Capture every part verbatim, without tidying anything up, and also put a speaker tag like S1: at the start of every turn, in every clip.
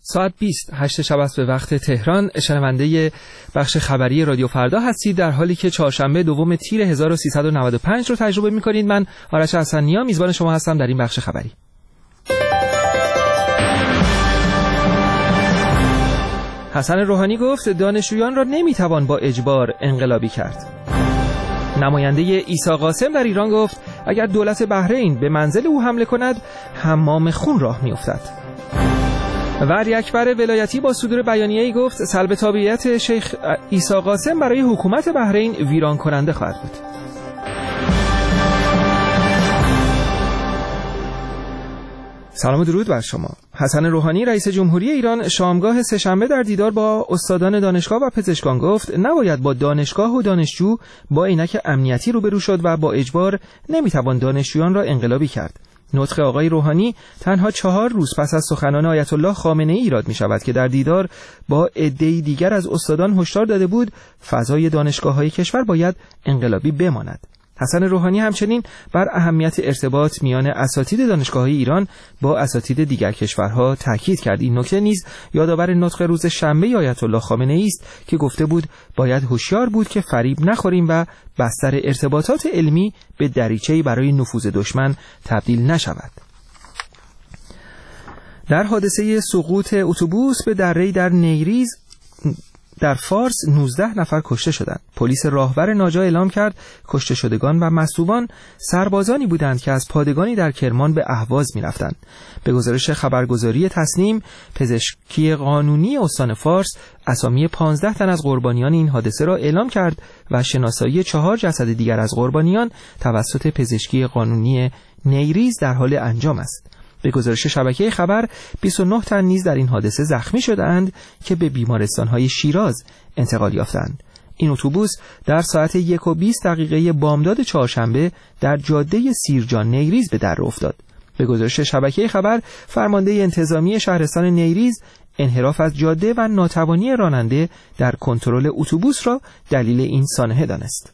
S1: ساعت بیست هشت شب است به وقت تهران. شنونده بخش خبری رادیو فردا هستید در حالی که چهارشنبه دوم تیر هزار و سیصد و نود و پنج رو تجربه می‌کنید. من آرش حسنی‌نیا میزبان شما هستم در این بخش خبری. حسن روحانی گفت دانشجویان را نمیتوان با اجبار انقلابی کرد. نماینده عیسی قاسم در ایران گفت اگر دولت بحرین به منزل او حمله کند حمام خون راه میافتد. و علی اکبر ولایتی با صدور بیانیه‌ای گفت سلب تابعیت شیخ عیسی قاسم برای حکومت بحرین ویران کننده خواهد بود. سلام و درود بر شما. حسن روحانی رئیس جمهوری ایران شامگاه سه‌شنبه در دیدار با استادان دانشگاه و پزشکان گفت نباید با دانشگاه و دانشجو با عینک امنیتی روبرو شد و با اجبار نمیتوان دانشجویان را انقلابی کرد. نطق آقای روحانی تنها چهار روز پس از سخنان آیت الله خامنه‌ای ایراد می شود که در دیدار با عده‌ای دیگر از استادان هشدار داده بود فضای دانشگاه‌های کشور باید انقلابی بماند. حسن روحانی همچنین بر اهمیت ارتباط میان اساتید دانشگاه‌های ایران با اساتید دیگر کشورها تاکید کرد. این نکته نیز یادآور نطق روز شنبه آیت الله خامنه‌ای است که گفته بود باید هوشیار بود که فریب نخوریم و بستر ارتباطات علمی به دریچه‌ای برای نفوذ دشمن تبدیل نشود. در حادثه سقوط اتوبوس به دره‌ای در نیریز در فارس نوزده نفر کشته شدند. پلیس راهور ناجا اعلام کرد کشته شدگان و مصلوبان سربازانی بودند که از پادگانی در کرمان به اهواز می‌رفتند. به گزارش خبرگزاری تصنیم، پزشکی قانونی استان فارس اسامی پانزده تن از قربانیان این حادثه را اعلام کرد و شناسایی چهار جسد دیگر از قربانیان توسط پزشکی قانونی نیریز در حال انجام است. به گزارش شبکه خبر بیست و نه تن نیز در این حادثه زخمی شدند که به بیمارستان‌های شیراز انتقال یافتند. این اتوبوس در ساعت یک و بیست دقیقه بامداد چهارشنبه در جاده سیرجان نیریز به در افتاد. به گزارش شبکه خبر فرمانده انتظامی شهرستان نیریز انحراف از جاده و ناتوانی راننده در کنترل اتوبوس را دلیل این سانحه دانست.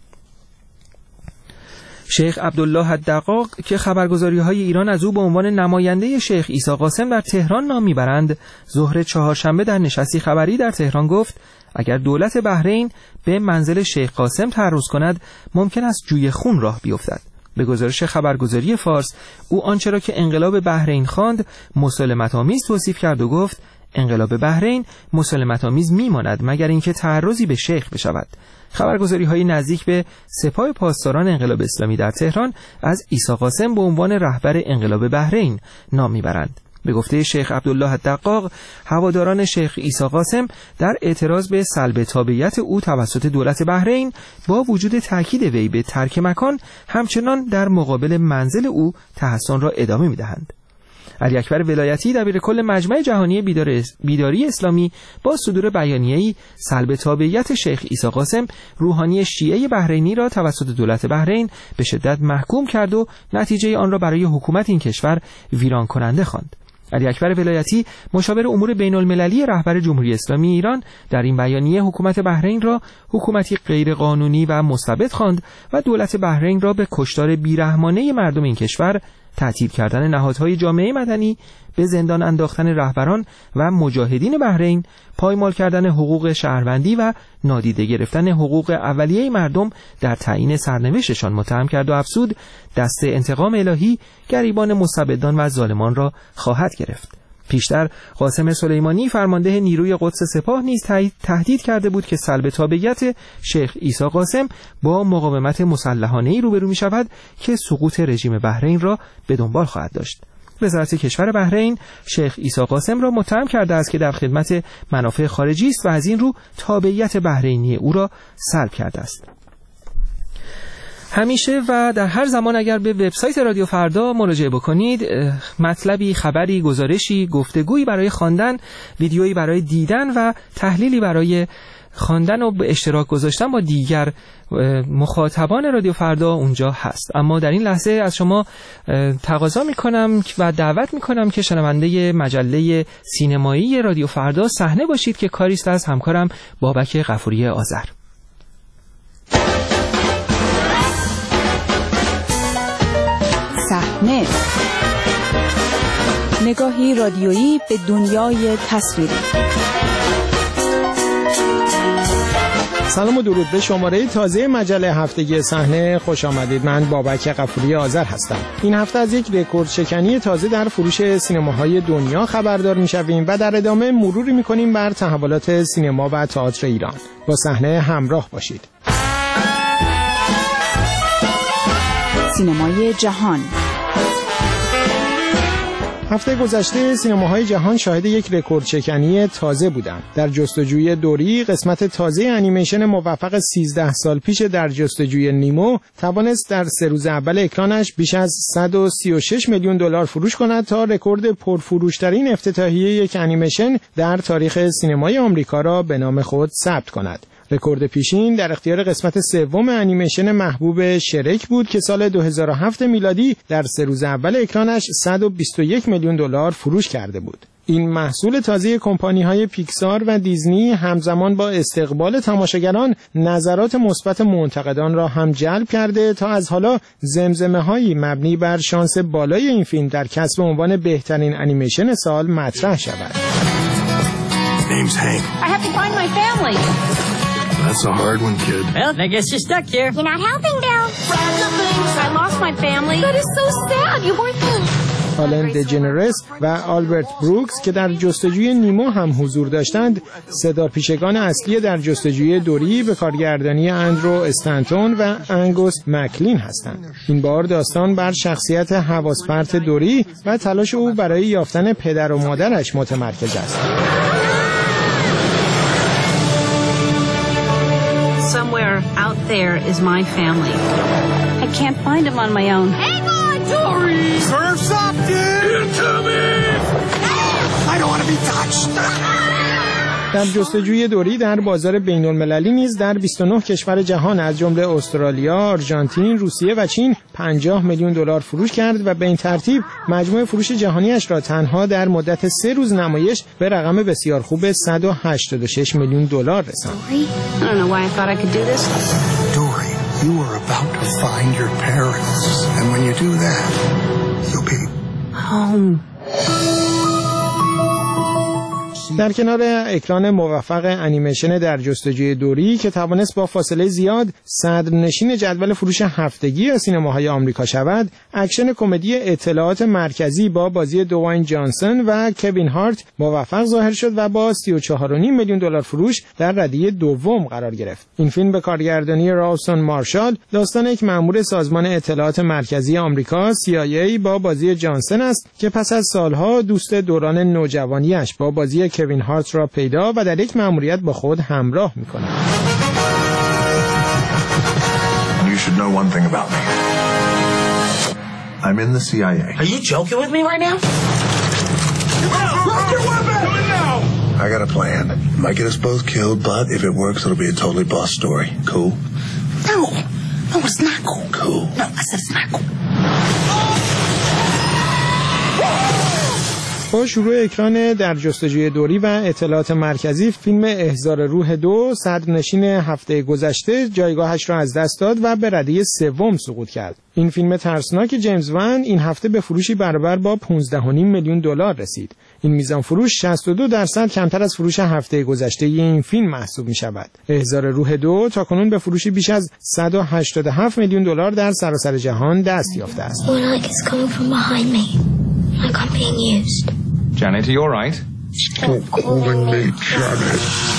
S1: شیخ عبدالله الدقاق که خبرگزاری‌های ایران از او به عنوان نماینده شیخ عیسی قاسم در تهران نام می‌برند، ظهر چهارشنبه در نشستی خبری در تهران گفت اگر دولت بحرین به منزل شیخ قاسم تعرض کند ممکن است جوی خون راه بیفتد. به گزارش خبرگزاری فارس او آنچه را که انقلاب بحرین خواند مسالمت‌آمیز توصیف کرد و گفت انقلاب بحرین مسالمت‌آمیز میماند مگر اینکه تعرضی به شیخ بشود. خبرگزاری‌های نزدیک به سپاه پاسداران انقلاب اسلامی در تهران از عیسی قاسم به عنوان رهبر انقلاب بحرین نام میبرند. به گفته شیخ عبدالله الدقاق، هواداران شیخ عیسی قاسم در اعتراض به سلب تابعیت او توسط دولت بحرین با وجود تاکید وی به ترک مکان همچنان در مقابل منزل او تحصن را ادامه میدهند. علی اکبر ولایتی دبیرکل مجمع جهانی بیداری اسلامی با صدور بیانیه‌ای سلب تابعیت شیخ عیسی قاسم روحانی شیعه بحرینی را توسط دولت بحرین به شدت محکوم کرد و نتیجه آن را برای حکومت این کشور ویران کننده خواند. علی اکبر ولایتی مشاور امور بین المللی رهبر جمهوری اسلامی ایران در این بیانیه حکومت بحرین را حکومتی غیر قانونی و مستبد خواند و دولت بحرین را به کشتار بیرحمانه مردم این کشور، تعطیل کردن نهادهای جامعه مدنی، به زندان انداختن رهبران و مجاهدین بحرین، پایمال کردن حقوق شهروندی و نادیده گرفتن حقوق اولیه مردم در تعیین سرنوشتشان متهم کرد و افزود دست انتقام الهی گریبان مستبدان و ظالمان را خواهد گرفت. پیشتر قاسم سلیمانی فرمانده نیروی قدس سپاه نیز تهدید کرده بود که سلب تابعیت شیخ عیسی قاسم با مقاومت مسلحانه‌ای روبرو می شود که سقوط رژیم بحرین را به دنبال خواهد داشت. وزارت کشور بحرین شیخ عیسی قاسم را متهم کرده است که در خدمت منافع خارجی است و از این رو تابعیت بحرینی او را سلب کرده است. همیشه و در هر زمان اگر به وبسایت رادیو فردا مراجعه بکنید، مطلبی، خبری، گزارشی، گفتگویی برای خواندن، ویدیویی برای دیدن و تحلیلی برای خواندن و به اشتراک گذاشتن با دیگر مخاطبان رادیو فردا اونجا هست. اما در این لحظه از شما تقاضا میکنم و دعوت میکنم که شنونده مجله سینمایی رادیو فردا صحنه باشید که کاری است از همکارم بابک غفوری آذر.
S2: صحنه نگاهی رادیویی به دنیای تصویری.
S3: سلام و درود به شماره تازه مجله هفتگی صحنه خوش آمدید. من بابک غفوری آذر هستم. این هفته از یک رکورد شکنی تازه در فروش سینماهای دنیا خبردار می‌شویم و در ادامه مروری می‌کنیم بر تحولات سینما و تئاتر ایران. با صحنه همراه باشید.
S2: سینمای جهان.
S3: هفته گذشته سینماهای جهان شاهد یک رکورد شکنی تازه بودند. در جستجوی دوری، قسمت تازه انیمیشن موفق سیزده سال پیش در جستجوی نیمو توانست در سه روز اول اکرانش بیش از صد و سی و شش میلیون دلار فروش کند تا رکورد پرفروشترین افتتاحیه یک انیمیشن در تاریخ سینمای آمریکا را به نام خود ثبت کند. رکورد پیشین در اختیار قسمت سوم انیمیشن محبوب شرک بود که سال دو هزار و هفت میلادی در سه روز اول اکرانش صد و بیست و یک میلیون دلار فروش کرده بود. این محصول تازه کمپانی‌های پیکسار و دیزنی همزمان با استقبال تماشاگران نظرات مثبت منتقدان را هم جلب کرده تا از حالا زمزمه‌هایی مبنی بر شانس بالای این فیلم در کسب عنوان بهترین انیمیشن سال مطرح شود.
S4: Name's Hank.
S5: I have to find my family.
S4: That's a hard one, kid.
S5: Well, I guess you're stuck here. You're not helping, Bill. I lost my family. That is so sad. You weren't.
S3: آلن دجنرس و آلبرت بروکس که در جستجوی نیمو هم حضور داشتند، صدا پیشگان اصلی در جستجوی دوری به کارگردانی اندرو استنتون و انگوس مکلین هستند. این بار داستان بر شخصیت حواس پرت دوری و تلاش او برای یافتن پدر و مادرش متمرکز است.
S5: Somewhere out there is my family. I can't find them on my own. Hang on, Dory!
S4: Surf's up, dude! Into me! I don't want to be touched!
S3: در جستجوی دوری در بازار بین المللی نیز در بیست و نه کشور جهان از جمله استرالیا، آرژانتین، روسیه و چین پنجاه میلیون دلار فروش کرد و به این ترتیب مجموع فروش جهانیش را تنها در مدت سه روز نمایش به رقم بسیار خوب صد و هشتاد و شش میلیون دلار رساند.
S5: I don't know why I thought I could do this.
S4: Dory, you are about to find your parents. And when you do that, you'll be
S5: home.
S3: در کنار اکران موفق انیمیشن در جستجوی دوری که توانست با فاصله زیاد صدرنشین جدول فروش هفتگی سینماهای آمریکا شود، اکشن کمدی اطلاعات مرکزی با بازی دوواین جانسون و کوین هارت موفق ظاهر شد و با سی و چهار و نیم میلیون دلار فروش در ردیه دوم قرار گرفت. این فیلم به کارگردانی رالستون مارشال داستان یک مأمور سازمان اطلاعات مرکزی آمریکا سی آی ای با بازی جانسون است که پس از سالها دوست دوران نوجوانیش با بازی کوین هارت را پیدا و در یک مأموریت با خود همراه می‌کند.
S4: You should know one thing about me. I'm in the C I A.
S6: Are you joking with me right now?
S4: Drop your weapon! Do it now! I got a plan. Might get us both killed, but if it works, it'll be a totally boss story. Cool?
S6: No. No, it's not cool.
S4: Cool.
S6: No, I said it's not cool.
S3: با شروع اکران در جستجوی دوری و اطلاعات مرکزی، فیلم احضار روح دو صدرنشین هفته گذشته جایگاهش را از دست داد و به ردیه سوم سقوط کرد. این فیلم ترسناک جیمز وان این هفته به فروشی برابر با پانزده و نیم میلیون دلار رسید. این میزان فروش شصت و دو درصد کمتر از فروش هفته گذشته این فیلم محسوب می شود. احضار روح دو تاکنون به فروشی بیش از صد و هشتاد و هفت میلیون دلار در سراسر جهان دست یافته است.
S7: Janet, are you all right?
S4: Stop calling me Janet.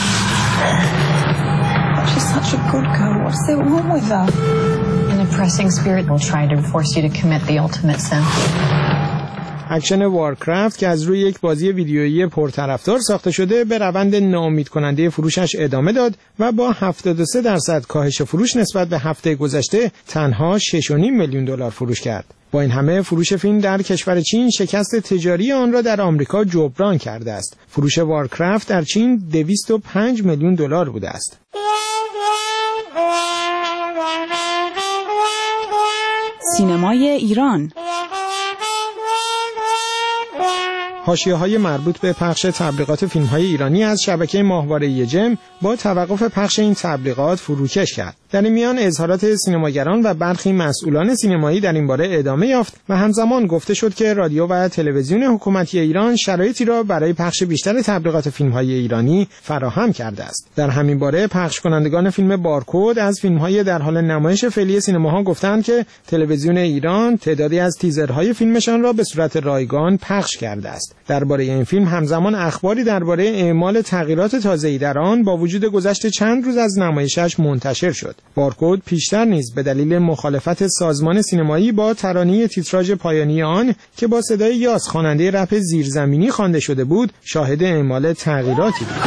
S8: She's such a good girl. What's so wrong with her? An oppressing spirit will try to force you to commit the ultimate sin.
S3: اکشن وارکرافت که از روی یک بازی ویدیویی پرطرفدار ساخته شده به روند ناامید کننده فروشش ادامه داد و با هفتاد و سه درصد کاهش فروش نسبت به هفته گذشته تنها شش و نیم میلیون دلار فروش کرد. با این همه فروش فیلم در کشور چین شکست تجاری آن را در آمریکا جبران کرده است. فروش وارکرافت در چین دویست و پنج میلیون دلار بوده است.
S2: سینمای ایران.
S3: حاشیه‌های مربوط به پخش تبلیغات فیلم‌های ایرانی از شبکه ماهواره جم با توقف پخش این تبلیغات فروکش کرد. در این میان اظهارات سینماگران و برخی مسئولان سینمایی در این باره ادامه یافت و همزمان گفته شد که رادیو و تلویزیون حکومتی ایران شرایطی را برای پخش بیشتر تبلیغات فیلم‌های ایرانی فراهم کرده است. در همین باره پخش کنندگان فیلم بارکد از فیلم‌های در حال نمایش فعلی سینماها گفتند که تلویزیون ایران تعدادی از تیزرهای فیلمشان را به صورت رایگان پخش کرده است. درباره این فیلم همزمان اخباری درباره اعمال تغییرات تازه‌ای در آن با وجود گذشت چند روز از نمایشش منتشر شد. بارکد پیشتر نیز به دلیل مخالفت سازمان سینمایی با ترانه تیتراژ پایانی آن که با صدای یاس خواننده رپ زیرزمینی خوانده شده بود، شاهد اعمال تغییراتی بود.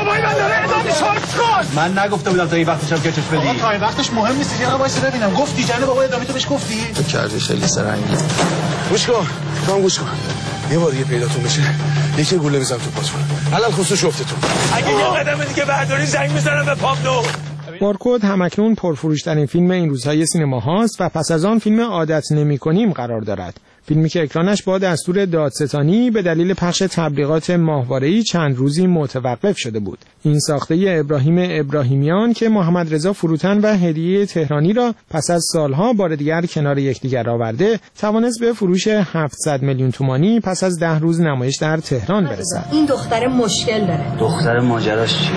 S7: من نگفته بودم تا این وقتش هم کشش بدی.
S9: آقا تا این وقتش مهم نیست. یه وایس ببینم. گفتی جناب بابا ادامه تو بهش گفتی؟
S7: تو کردی خیلی سرنگی.
S4: گوش کن. تو هم گوش کن. یه بار دیگه پیداتون بشه یکی گوله بزنم تو پاتون. الان خصوص افتتون.
S10: اگه یه قدم دیگه برداری زنگ میزنم به پابلو.
S3: بارکد همکنون پرفروش‌ترین فیلم این روزهای سینما هاست و پس از آن فیلم عادت نمی‌کنیم قرار دارد. فیلمی که اکرانش با دستور دادستانی به دلیل پخش تبلیغات ماهواره‌ای چند روزی متوقف شده بود. این ساخته ابراهیم ابراهیمیان که محمد رضا فروتن و هدیه تهرانی را پس از سالها بار دیگر کنار یکدیگر آورده، توانست به فروش هفتصد میلیون تومانی پس از ده روز نمایش در تهران برسد.
S11: این دختر مشکل داره.
S7: دختر ماجراش چیه؟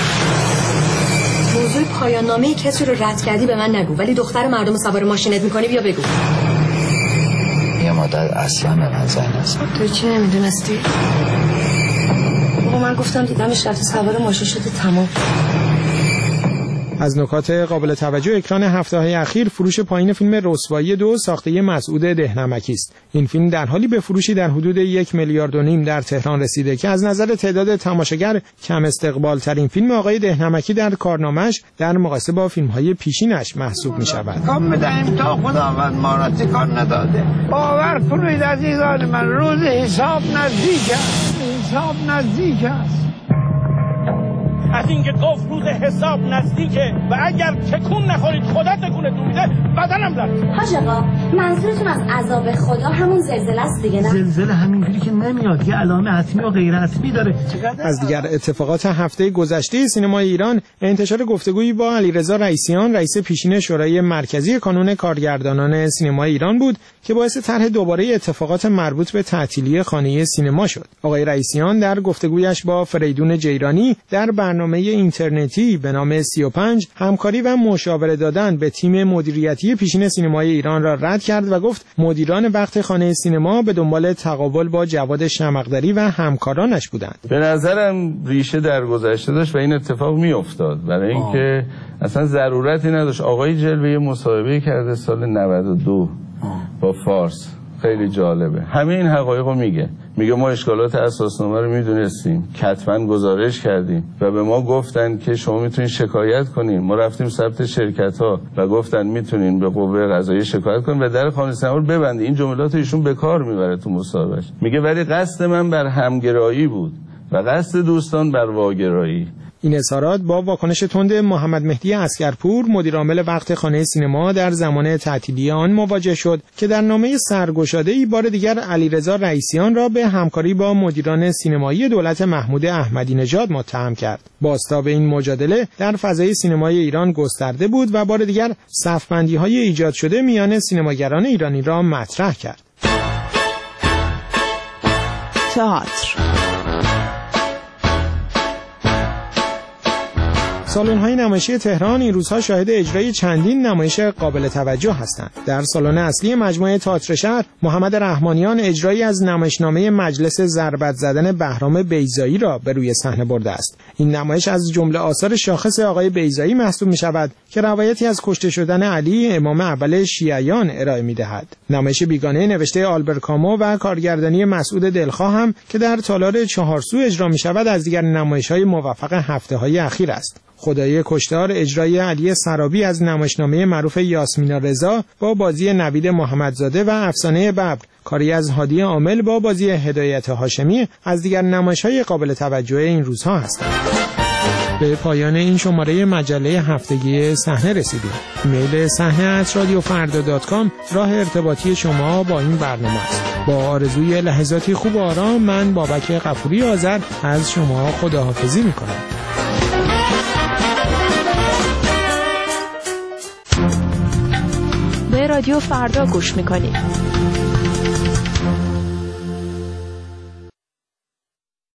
S11: موضوع پایان نامه کسی رو رد کردی به من نگو، ولی دختر مردم سوار ماشینت میکنی بیا بگو.
S7: یه مادر اصلا به من زن است.
S11: تو چی نمیدونستی؟ بابا من گفتم دیدمش رفته سوار ماشین شده تمام.
S3: از نکات قابل توجه اکران هفته‌های اخیر فروش پایین فیلم رسوایی دو ساخته مسعود دهنمکی است. این فیلم در حالی به فروشی در حدود یک میلیارد و نیم در تهران رسیده که از نظر تعداد تماشاگر کم استقبال ترین فیلم آقای دهنمکی در کارنامه‌اش در مقایسه با فیلم‌های پیشینش محسوب می‌شود.
S12: کام بدهیم تا خداوند ما را تکان نداده. باور کنید عزیزان من، روز حساب نزدیک است. حساب نزدیک است.
S10: از اینکه گفت روز حساب نزدیکه و اگر تکون نخورید خدا تکونتون میده بدنم لرزه.
S11: حاج آقا منظورتون از عذاب خدا همون زلزله است دیگه نه؟
S12: زلزله همینجوری که نمیاد، یه علائم حتمی و غیر حتمی داره.
S3: از دیگر اتفاقات هفته گذشته سینمای ایران انتشار گفتگویی با علیرضا رئیسیان رئیس پیشین شورای مرکزی کانون کارگردانان سینمای ایران بود که باعث طرح دوباره اتفاقات مربوط به تعطیلی خانه سینما شد. آقای رئیسیان در گفتگویش با فریدون جیرانی در برنامه اینترنتی به نام سی و پنج همکاری و مشاوره دادن به تیم مدیریتی پیشین سینمای ایران را رد کرد و گفت مدیران وقت خانه سینما به دنبال تقابل با جواد شمقدری و همکارانش بودند.
S13: به نظرم ریشه در گذشته داشت و این اتفاق می افتاد برای اینکه اصلا ضرورتی نداشت. آقای جلوه مصاحبه کرده سال نود و دو با فارس، خیلی جالبه، همه این حقایق رو میگه. میگه ما اشکالات اساسنامه رو میدونستیم، کتباً گزارش کردیم و به ما گفتن که شما میتونین شکایت کنین. ما رفتیم ثبت شرکت ها و گفتن میتونین به قوه قضاییه شکایت کنین و در خانه سینما رو ببندین. این جملات ایشون به کار میبره تو مصاحبهش. میگه ولی قصد من بر همگرایی بود و قصد دوستان بر واگرایی.
S3: این اظهارات با واکنش تند محمد مهدی عسکرپور مدیر عامل وقت خانه سینما در زمان تعطیلی آن مواجه شد که در نامه سرگشاده‌ای بار دیگر علیرضا رئیسیان را به همکاری با مدیران سینمایی دولت محمود احمدی نژاد متهم کرد. بازتاب این مجادله در فضای سینمای ایران گسترده بود و بار دیگر صف‌بندی‌های ایجاد شده میان سینماگران ایرانی را مطرح کرد.
S2: تئاتر
S3: سالن‌های نمایشی تهران این روزها شاهد اجرای چندین نمایش قابل توجه هستند. در سالن اصلی مجموعه تئاتر شهر، محمد رحمانیان اجرایی از نمایشنامه مجلس ضربت زدن بهرام بیضایی را به روی صحنه برده است. این نمایش از جمله آثار شاخص آقای بیضایی محسوب می‌شود که روایتی از کشته شدن علی امام اول شیعیان ارائه می‌دهد. نمایش بیگانه نوشته آلبر کامو و کارگردانی مسعود دلخواه هم که در تالار چهارسو اجرا می‌شود از دیگر نمایش‌های موفق هفته‌های اخیر است. خدای کشتار اجرای علی سرابی از نمایشنامه معروف یاسمینا رضا با بازی نوید محمدزاده و افسانه ببر کاری از هادی عامل با بازی هدایت هاشمی از دیگر نمایش‌های قابل توجه این روزها هستند. به پایان این شماره مجله هفتگی صحنه رسیدیم. ایمیل صحنه ات رادیو فردا دات کام راه ارتباطی شما با این برنامه است. با آرزوی لحظاتی خوب و آرام، من بابک غفوری آذر از شما خداحافظی می‌کنم.
S14: رادیو فردا گوش میکنید.